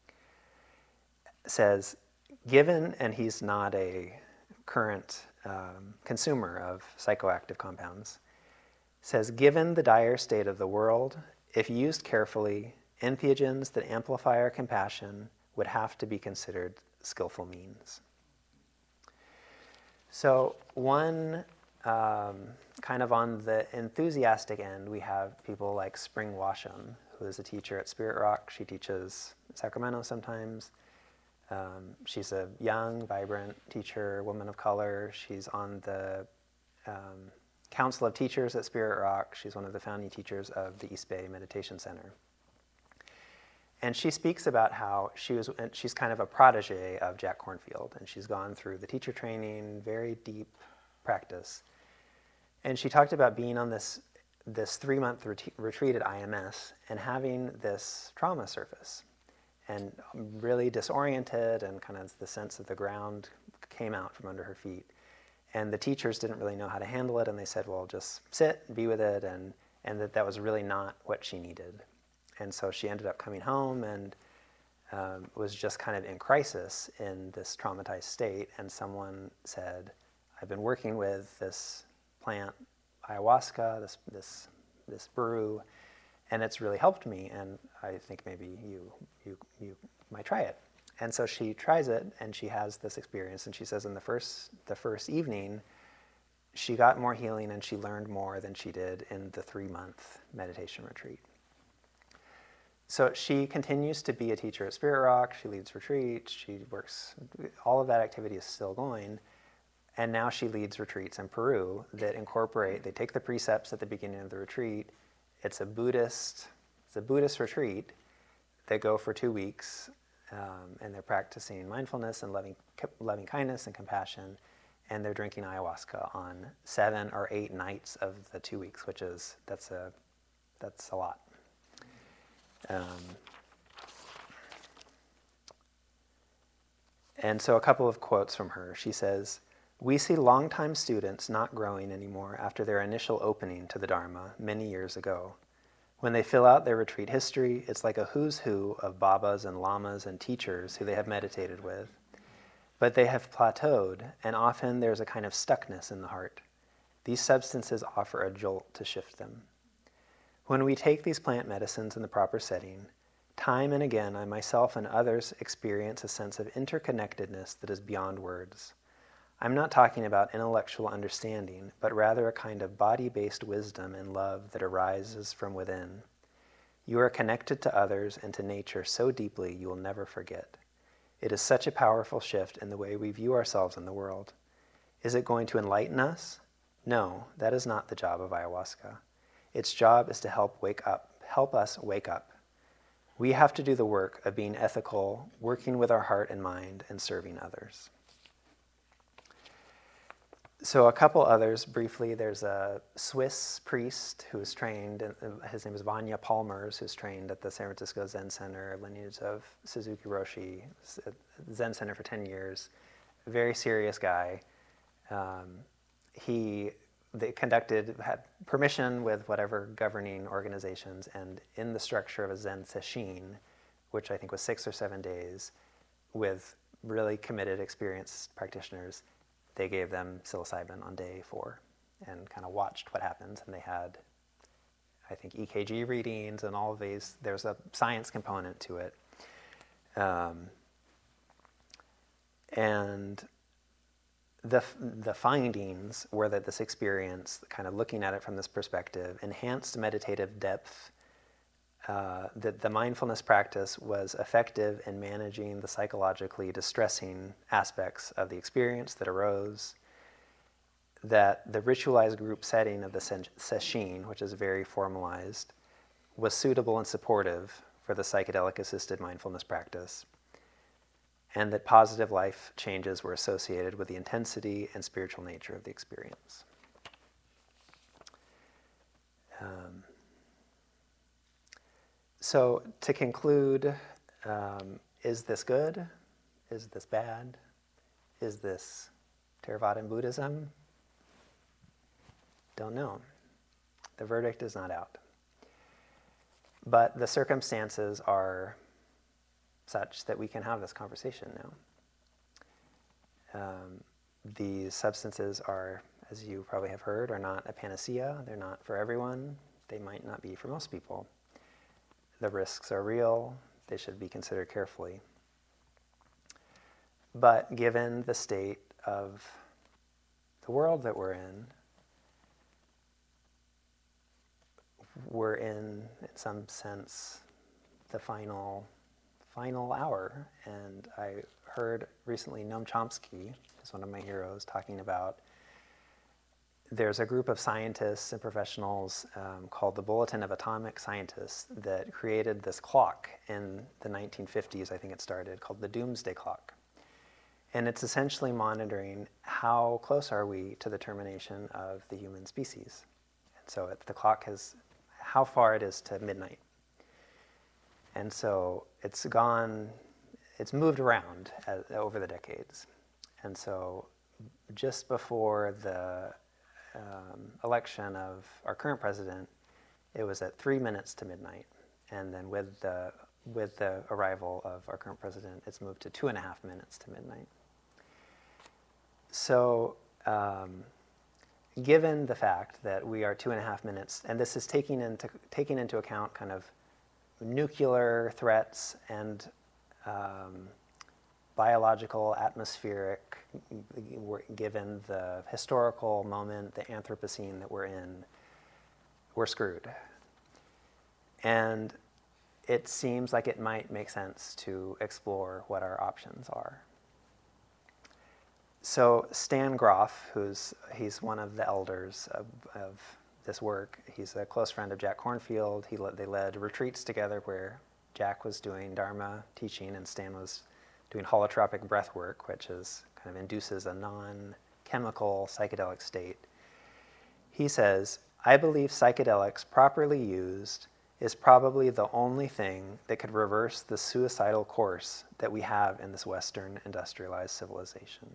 says, given, and he's not a current consumer of psychoactive compounds, says, given the dire state of the world, if used carefully, entheogens that amplify our compassion would have to be considered skillful means. So one, kind of on the enthusiastic end, we have people like Spring Washam, who is a teacher at Spirit Rock. She teaches in Sacramento sometimes. She's a young, vibrant teacher, woman of color. She's on the Council of Teachers at Spirit Rock. She's one of the founding teachers of the East Bay Meditation Center. And she speaks about how she's kind of a protege of Jack Kornfield, and she's gone through the teacher training, very deep practice. And she talked about being on this 3-month retreat at IMS and having this trauma surface, and really disoriented, and kind of the sense that the ground came out from under her feet. And the teachers didn't really know how to handle it, and they said, well, just sit and be with it, and that was really not what she needed. And so she ended up coming home and was just kind of in crisis in this traumatized state, and someone said, I've been working with this plant, ayahuasca, this brew, and it's really helped me, and I think maybe you might try it. And so she tries it, and she has this experience, and she says in the first evening, she got more healing and she learned more than she did in the 3-month meditation retreat. So she continues to be a teacher at Spirit Rock. She leads retreats. She works, all of that activity is still going. And now she leads retreats in Peru that incorporate, they take the precepts at the beginning of the retreat. It's a Buddhist retreat. They go for 2 weeks, and they're practicing mindfulness and loving kindness and compassion. And they're drinking ayahuasca on 7 or 8 nights of the 2 weeks, which is, that's a lot. And so a couple of quotes from her. She says, "We see longtime students not growing anymore after their initial opening to the Dharma many years ago. When they fill out their retreat history, it's like a who's who of Babas and Lamas and teachers who they have meditated with. But they have plateaued, and often there's a kind of stuckness in the heart. These substances offer a jolt to shift them. When we take these plant medicines in the proper setting, time and again I myself and others experience a sense of interconnectedness that is beyond words. I'm not talking about intellectual understanding, but rather a kind of body-based wisdom and love that arises from within. You are connected to others and to nature so deeply you will never forget. It is such a powerful shift in the way we view ourselves in the world. Is it going to enlighten us? No, that is not the job of ayahuasca. Its job is to help us wake up. We have to do the work of being ethical, working with our heart and mind, and serving others." So a couple others, briefly. There's a Swiss priest who is trained, his name is Vanya Palmers, who's trained at the San Francisco Zen Center, lineage of Suzuki Roshi, Zen Center for 10 years. Very serious guy. They had permission with whatever governing organizations, and in the structure of a Zen sesshin, which I think was 6 or 7 days, with really committed, experienced practitioners, they gave them psilocybin on day 4 and kind of watched what happens. And they had, I think, EKG readings and all of these. There's a science component to it. And the findings were that this experience, kind of looking at it from this perspective, enhanced meditative depth, that the mindfulness practice was effective in managing the psychologically distressing aspects of the experience that arose, that the ritualized group setting of the sesshin, which is very formalized, was suitable and supportive for the psychedelic-assisted mindfulness practice, and that positive life changes were associated with the intensity and spiritual nature of the experience. So to conclude, is this good? Is this bad? Is this Theravadan Buddhism? Don't know. The verdict is not out. But the circumstances are such that we can have this conversation now. These substances are, as you probably have heard, are not a panacea. They're not for everyone. They might not be for most people. The risks are real. They should be considered carefully. But given the state of the world that we're in some sense, the final hour. And I heard recently Noam Chomsky, who's one of my heroes, talking about there's a group of scientists and professionals called the Bulletin of Atomic Scientists that created this clock in the 1950s, I think it started, called the Doomsday Clock. And it's essentially monitoring how close are we to the termination of the human species. And so the clock has how far it is to midnight. And so it's moved around over the decades. And so just before the election of our current president, it was at 3 minutes to midnight. And then with the arrival of our current president, it's moved to 2.5 minutes to midnight. So given the fact that we are 2.5 minutes, and this is taking into account kind of nuclear threats and biological, atmospheric, given the historical moment, the Anthropocene that we're in, we're screwed. And it seems like it might make sense to explore what our options are. So Stan Groff, he's one of the elders of this work. He's a close friend of Jack Kornfield. They led retreats together where Jack was doing Dharma teaching and Stan was doing holotropic breath work, which is kind of induces a non-chemical psychedelic state. He says, "I believe psychedelics properly used is probably the only thing that could reverse the suicidal course that we have in this Western industrialized civilization."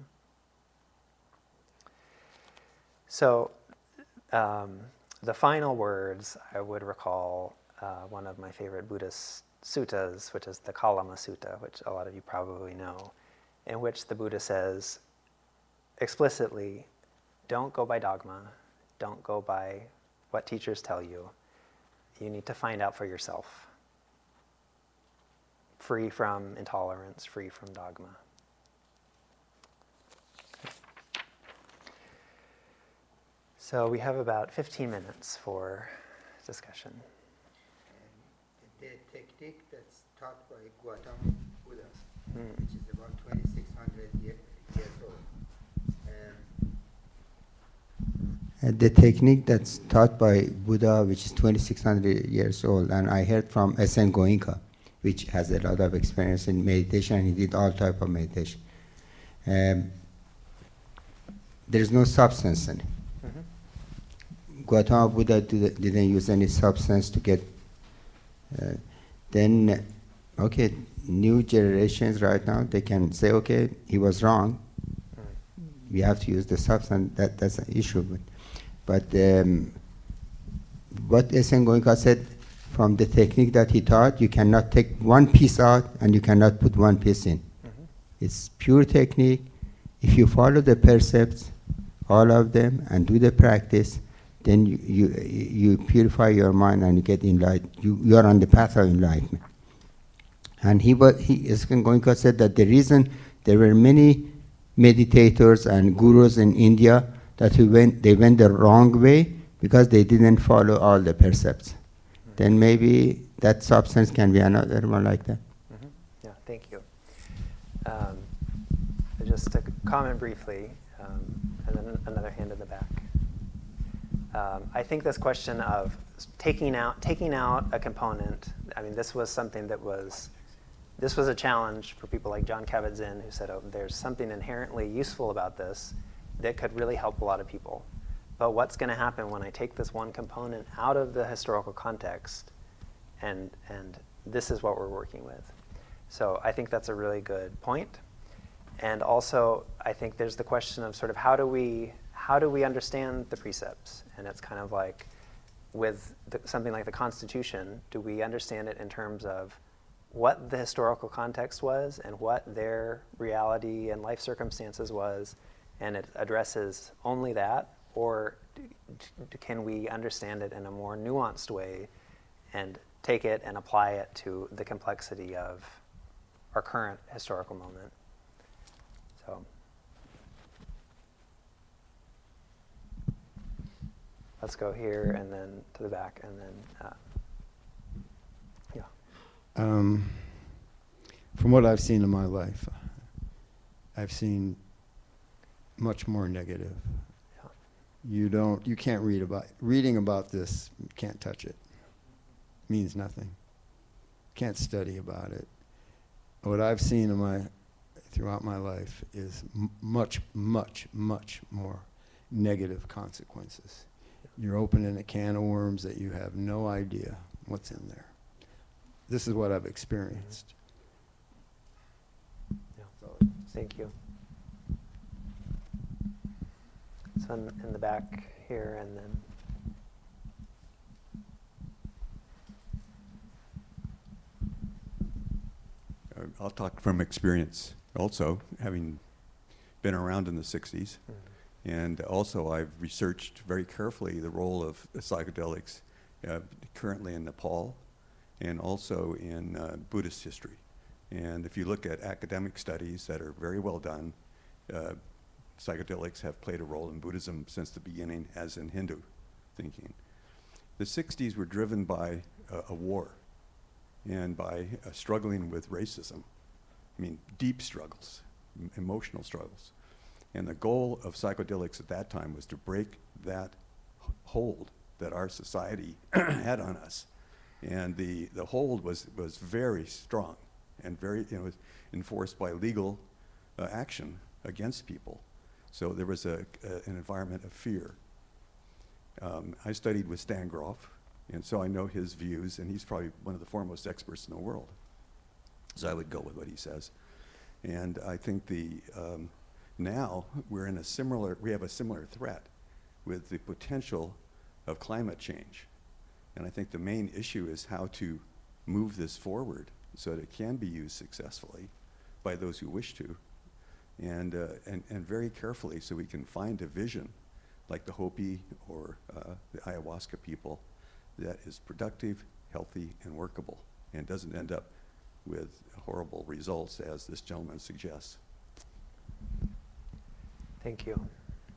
So the final words, I would recall one of my favorite Buddhist suttas, which is the Kalama Sutta, which a lot of you probably know, in which the Buddha says explicitly, don't go by dogma, don't go by what teachers tell you. You need to find out for yourself. Free from intolerance, free from dogma. So we have about 15 minutes for discussion. The technique that's taught by Gautama Buddha, which is about 2,600 years old. The technique that's taught by Buddha, which is 2,600 years old, and I heard from S.N. Goenka, which has a lot of experience in meditation, and he did all type of meditation. There is no substance in it. Gautama Buddha didn't use any substance to get. Then, okay, new generations right now, they can say, okay, he was wrong. We have to use the substance. That's an issue. But what S.N. Goenka said, from the technique that he taught, you cannot take one piece out and you cannot put one piece in. It's pure technique. If you follow the precepts, all of them, and do the practice, then you purify your mind and you get enlightened. You are on the path of enlightenment. And S.N. Goenka said that the reason there were many meditators and gurus in India that they went the wrong way because they didn't follow all the precepts. Then maybe that substance can be another one like that. Yeah, thank you. Just to comment briefly, and then another hand in the back. I think this question of taking out a component, I mean, this was something that was a challenge for people like Jon Kabat-Zinn, who said, oh, there's something inherently useful about this that could really help a lot of people. But what's going to happen when I take this one component out of the historical context, and this is what we're working with. So I think that's a really good point. And also, I think there's the question of sort of how do we understand the precepts? And it's kind of like with something like the Constitution, do we understand it in terms of what the historical context was and what their reality and life circumstances was, and it addresses only that? Or can we understand it in a more nuanced way and take it and apply it to the complexity of our current historical moment? So let's go here and then to the back and then, yeah. From what I've seen in my life, I've seen much more negative. Yeah. You can't reading about this, you can't touch it. Means nothing. Can't study about it. What I've seen throughout my life is much, much, much more negative consequences. You're opening a can of worms that you have no idea what's in there. This is what I've experienced. Yeah. Thank you. So in the back here, and then I'll talk from experience also, having been around in the 60s. And also I've researched very carefully the role of psychedelics currently in Nepal and also in Buddhist history. And if you look at academic studies that are very well done, psychedelics have played a role in Buddhism since the beginning, as in Hindu thinking. The 60s were driven by a war and by struggling with racism. I mean, deep struggles, emotional struggles. And the goal of psychedelics at that time was to break that hold that our society had on us. And the hold was very strong and very, was enforced by legal action against people. So there was an environment of fear. I studied with Stan Grof, and so I know his views, and he's probably one of the foremost experts in the world. So I would go with what he says. And I think now we have a similar threat with the potential of climate change. And I think the main issue is how to move this forward so that it can be used successfully by those who wish to, and very carefully so we can find a vision like the Hopi or the ayahuasca people that is productive, healthy, and workable, and doesn't end up with horrible results as this gentleman suggests. thank you.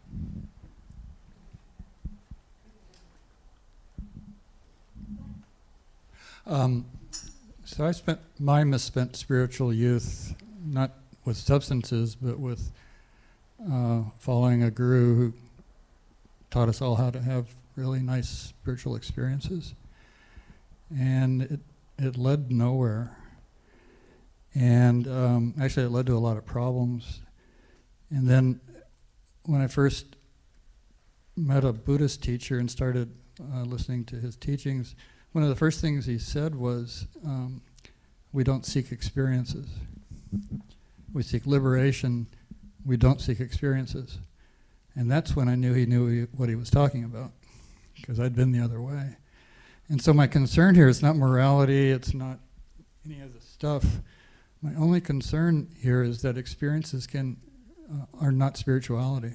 So I spent my misspent spiritual youth not with substances, but with following a guru who taught us all how to have really nice spiritual experiences. And it led nowhere. And actually it led to a lot of problems. And then when I first met a Buddhist teacher and started listening to his teachings, one of the first things he said was, we don't seek experiences. We seek liberation. We don't seek experiences. And that's when I knew he knew what he was talking about, because I'd been the other way. And so my concern here is not morality, it's not any of the stuff. My only concern here is that experiences are not spirituality.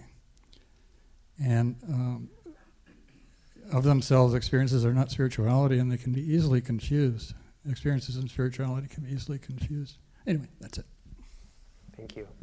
And of themselves, experiences are not spirituality, and they can be easily confused. Experiences and spirituality can be easily confused. Anyway, that's it. Thank you.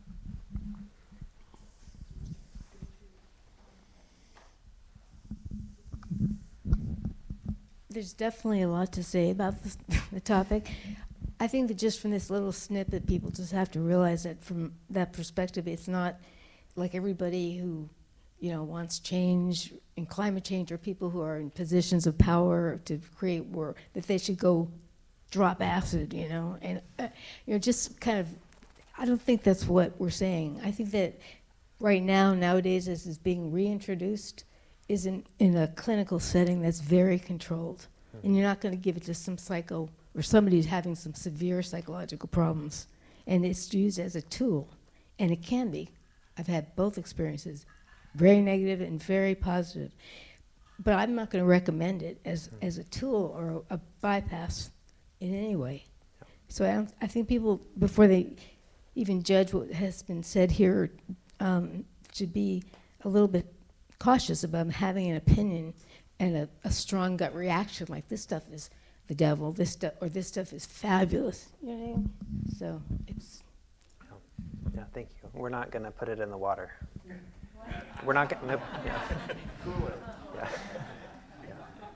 There's definitely a lot to say about the topic. I think that just from this little snippet, people just have to realize that from that perspective, it's not like everybody who, wants change in climate change, or people who are in positions of power to create war, that they should go drop acid, and just kind of, I don't think that's what we're saying. I think that right now, nowadays, this is being reintroduced is in a clinical setting that's very controlled. And you're not going to give it to some psycho or somebody who's having some severe psychological problems. And it's used as a tool. And it can be. I've had both experiences, very negative and very positive. But I'm not going to recommend it as a tool or a bypass in any way. So I think people, before they even judge what has been said here, should be a little bit cautious about having an opinion and a strong gut reaction, like this stuff is the devil, this stuff is fabulous. You know what I mean? So it's. Yeah, thank you. We're not going to put it in the water. We're not going to. Nope. Yeah. Yeah. Yeah.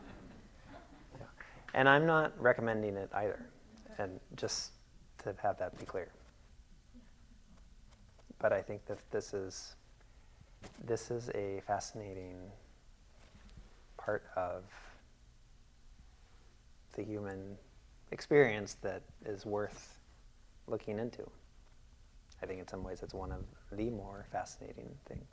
And I'm not recommending it either. And just to have that be clear. But I think that this is a fascinating part of the human experience that is worth looking into. I think in some ways it's one of the more fascinating things.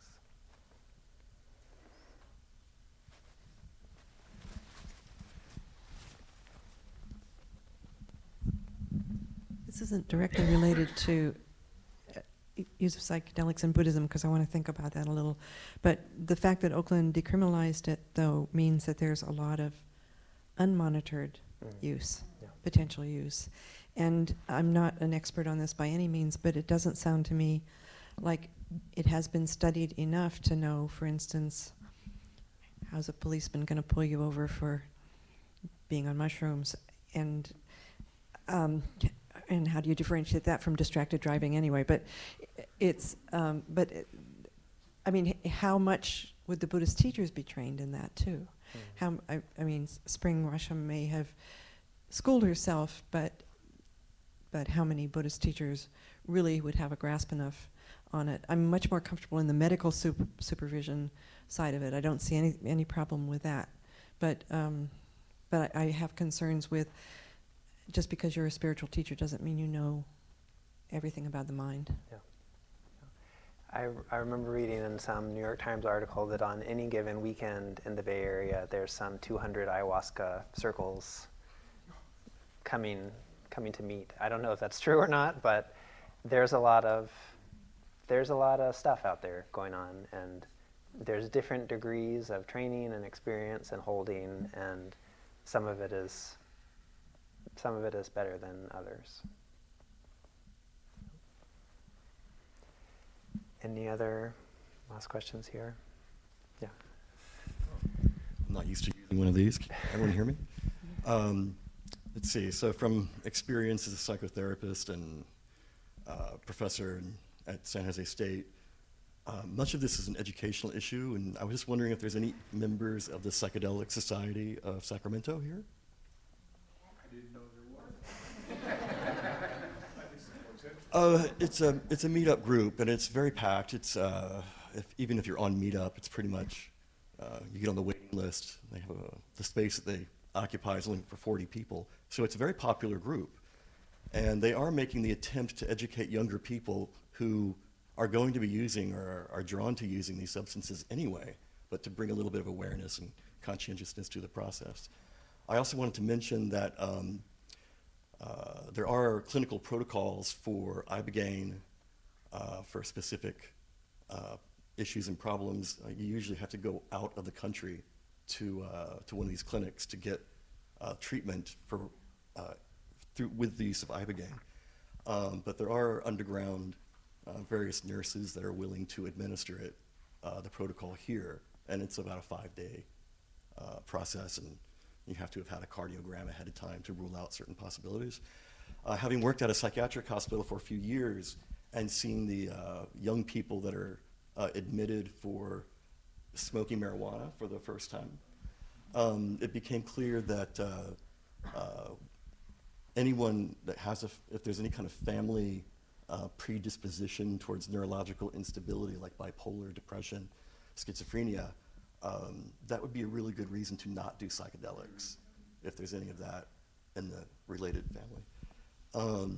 This isn't directly related to use of psychedelics in Buddhism because I want to think about that a little. But the fact that Oakland decriminalized it, though, means that there's a lot of unmonitored use, potential use. And I'm not an expert on this by any means, but it doesn't sound to me like it has been studied enough to know, for instance, how's a policeman going to pull you over for being on mushrooms? And how do you differentiate that from distracted driving anyway? But I mean, how much would the Buddhist teachers be trained in that too? I mean, Spring Russia may have schooled herself, but how many Buddhist teachers really would have a grasp enough on it? I'm much more comfortable in the medical supervision side of it. I don't see any problem with that. But I have concerns with, just because you're a spiritual teacher doesn't mean you know everything about the mind. Yeah. I remember reading in some New York Times article that on any given weekend in the Bay Area, there's some 200 ayahuasca circles coming to meet. I don't know if that's true or not, but there's a lot of stuff out there going on, and there's different degrees of training and experience and holding, and some of it is better than others. Any other last questions here? Yeah. I'm not used to using one of these. Can everyone hear me? Let's see. So from experience as a psychotherapist and professor at San Jose State, much of this is an educational issue, and I was just wondering if there's any members of the Psychedelic Society of Sacramento here? I didn't know there was. It's a meetup group, and it's very packed. It's even if you're on Meetup, it's pretty much you get on the waiting list. They have the space that they occupy is only for 40 people, so it's a very popular group, and they are making the attempt to educate younger people who are going to be using or are drawn to using these substances anyway, but to bring a little bit of awareness and conscientiousness to the process. I also wanted to mention that there are clinical protocols for ibogaine for specific issues and problems. You usually have to go out of the country to one of these clinics to get treatment for with the use of ibogaine. But there are underground various nurses that are willing to administer it, the protocol here, and it's about a 5-day process, and you have to have had a cardiogram ahead of time to rule out certain possibilities. Having worked at a psychiatric hospital for a few years and seen the young people that are admitted for smoking marijuana for the first time, it became clear that anyone that has, if there's any kind of family predisposition towards neurological instability like bipolar, depression, schizophrenia, that would be a really good reason to not do psychedelics if there's any of that in the related family.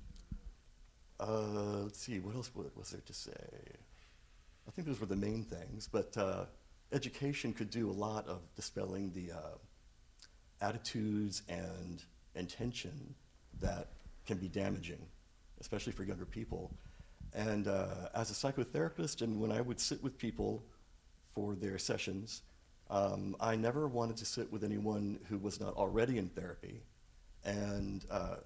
Let's see, what else was there to say? I think those were the main things, but education could do a lot of dispelling the attitudes and intention that can be damaging, especially for younger people. And as a psychotherapist, and when I would sit with people for their sessions, I never wanted to sit with anyone who was not already in therapy, and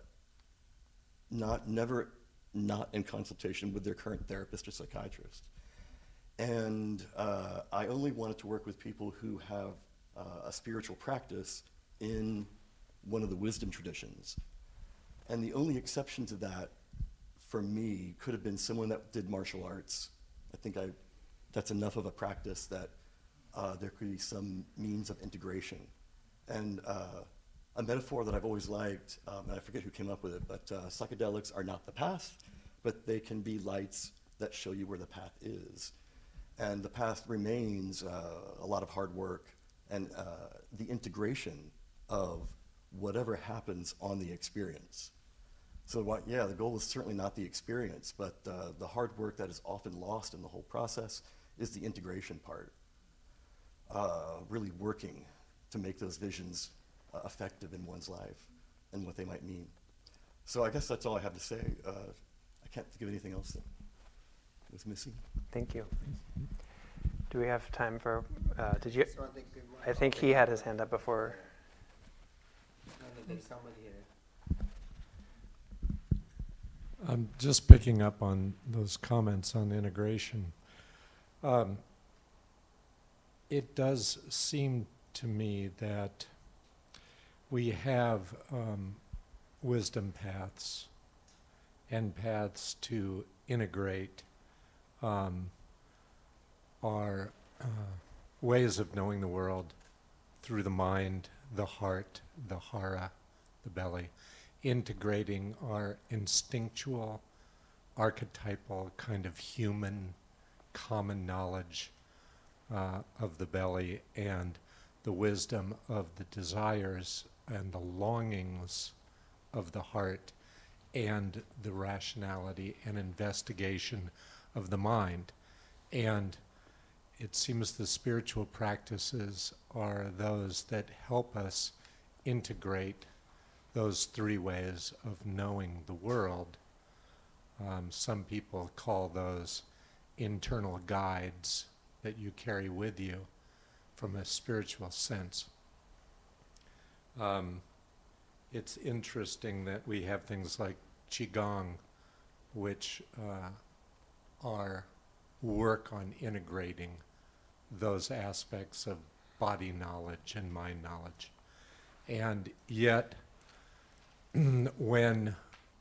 never not in consultation with their current therapist or psychiatrist. And I only wanted to work with people who have a spiritual practice in one of the wisdom traditions. And the only exception to that for me could have been someone that did martial arts. I think that's enough of a practice that there could be some means of integration. And a metaphor that I've always liked, and I forget who came up with it, but psychedelics are not the path, but they can be lights that show you where the path is. And the path remains a lot of hard work and the integration of whatever happens on the experience. So the goal is certainly not the experience, but the hard work that is often lost in the whole process is the integration part. Really working to make those visions effective in one's life and what they might mean. So I guess that's all I have to say. I can't think of anything else. was missing. Thank you. Do we have time for, did you, Just want to give one I think he had his hand up before. No, there's somebody here. I'm just picking up on those comments on integration. It does seem to me that we have wisdom paths and paths to integrate our ways of knowing the world through the mind, the heart, the hara, the belly, integrating our instinctual, archetypal kind of human common knowledge of the belly and the wisdom of the desires and the longings of the heart and the rationality and investigation of the mind. And it seems the spiritual practices are those that help us integrate those three ways of knowing the world. Some people call those internal guides that you carry with you from a spiritual sense. It's interesting that we have things like Qigong, which are work on integrating those aspects of body knowledge and mind knowledge. And yet, when,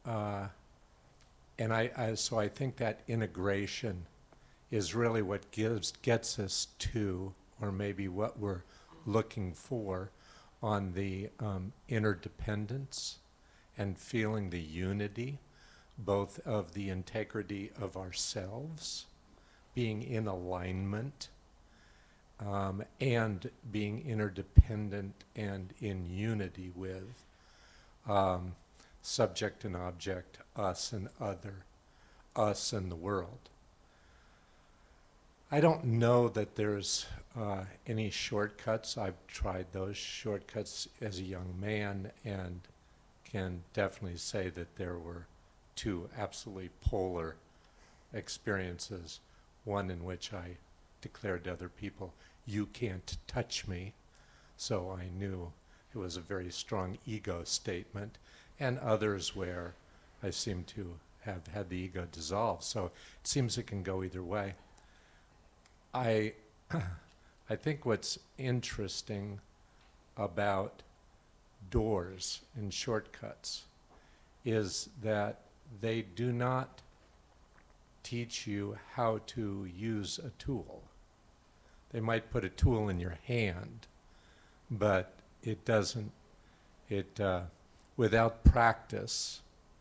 so I think that integration is really what gets us to, or maybe what we're looking for, on the interdependence and feeling the unity, both of the integrity of ourselves, being in alignment, and being interdependent and in unity with subject and object, us and other, us and the world. I don't know that there's any shortcuts. I've tried those shortcuts as a young man and can definitely say that there were two absolutely polar experiences, one in which I declared to other people, "You can't touch me," so I knew it was a very strong ego statement, and others where I seem to have had the ego dissolve. So it seems it can go either way. I think what's interesting about doors and shortcuts is that they do not teach you how to use a tool. They might put a tool in your hand, but it doesn't, without practice,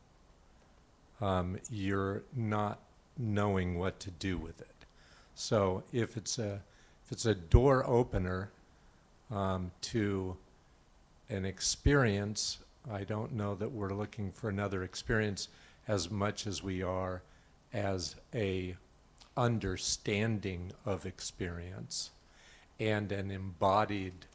you're not knowing what to do with it. So if it's a door opener to an experience, I don't know that we're looking for another experience as much as we are as a understanding of experience and an embodied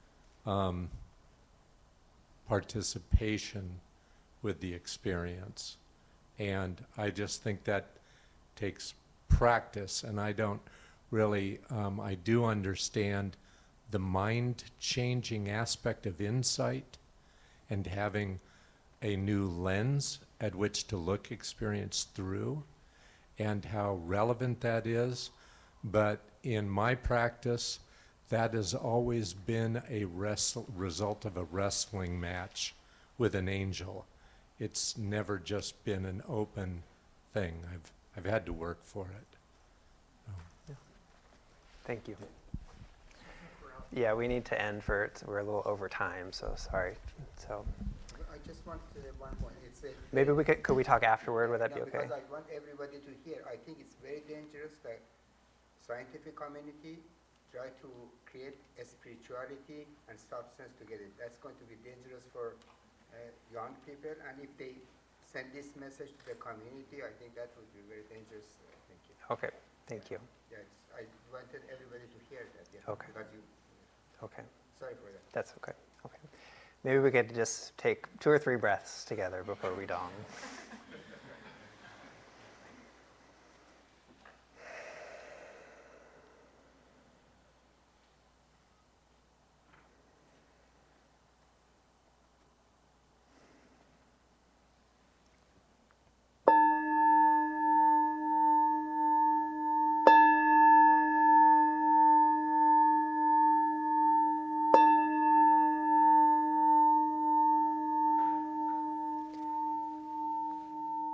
participation with the experience. And I just think that takes practice, and I don't really, I do understand the mind-changing aspect of insight and having a new lens at which to look experience through and how relevant that is. But in my practice, that has always been a result of a wrestling match with an angel. It's never just been an open thing. I've had to work for it. Yeah. Thank you. Yeah, we need to end we're a little over time, so sorry. So I just want to one point. maybe could we talk afterward? Would that be okay? Because I want everybody to hear. I think it's very dangerous that scientific community try to create a spirituality and substance together. That's going to be dangerous for young people, and if they send this message to the community, I think that would be very dangerous. Thank you. Okay, thank you. Yes, I wanted everybody to hear that. Yeah, Okay. because Okay, sorry for that. that's okay. Okay, maybe we could just take 2 or 3 breaths together before we dong.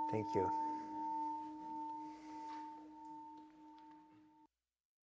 Thank you.